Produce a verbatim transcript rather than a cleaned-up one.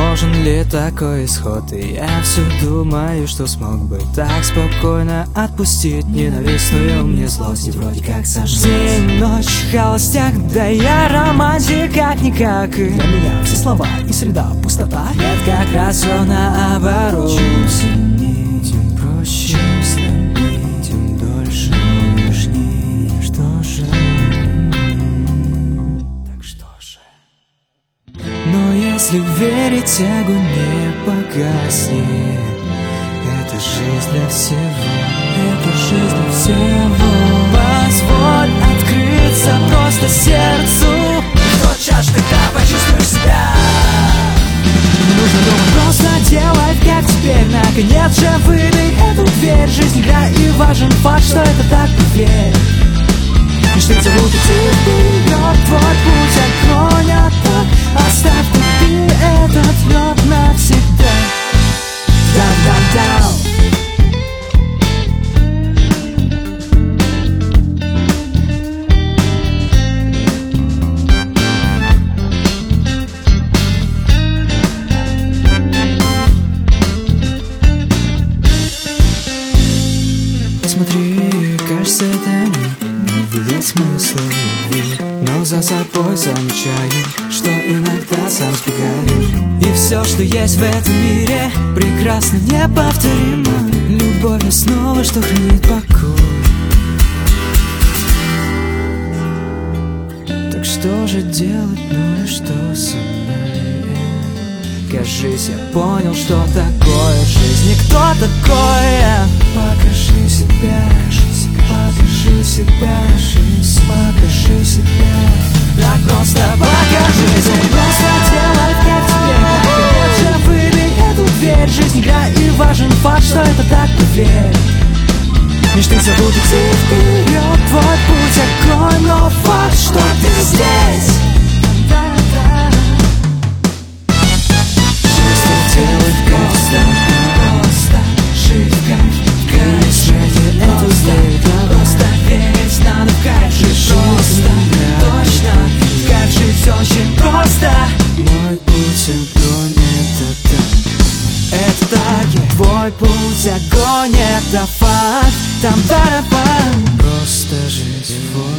Возможен ли такой исход? И я все думаю, что смог бы так спокойно отпустить ненавистную мне злость. И вроде как сожжу день, ночь, холостяк, да я романтик как-никак. И для меня все слова и среда пустота. нет, как раз все наоборот. Чем сильнее, тем проще, чем слабее, тем дольше, важнее. что же? Так что же? Но если верить, огонь не погаснет. Это жизнь для всего, это жизнь для всего. Позволь открыться просто сердцу. В тот час, когда почувствуешь себя. Не нужно думать, просто делай, как теперь. Наконец же выбей эту дверь. Жизнь игра и важен факт, что это так, поверь. Мечты зовут идти вперед. Твой путь огонь, а так оставь купи этот лед навсегда. Даун-даун-даун. Посмотри, кажется, это не видит смысла любви. Но за собой замечаю, что иногда сам сбегаю. И все, что есть в этом мире, прекрасно, неповторимо. Любовь основа, что хранит покой. Так что же делать, ну и что со мной? Кажись, я понял, что такое жизнь. И кто такое? Покажи себя, покажи себя, покажи себя. Да просто покажи, просто делай, как тебе. Конечно, выбей эту дверь. Жизнь игра и важен факт, что это так, поверь. Мечты зовут идти вперед. Твой путь огонь, но факт, что ты здесь. Делать просто, просто жить в кайф, в кайф. Ради этого стоит Просто верить надо в кайф. Жить просто, точно. В кайф жить очень просто. Мой путь огонь, это так. Это так, и твой путь огонь, это факт. Там барабан. Просто жить в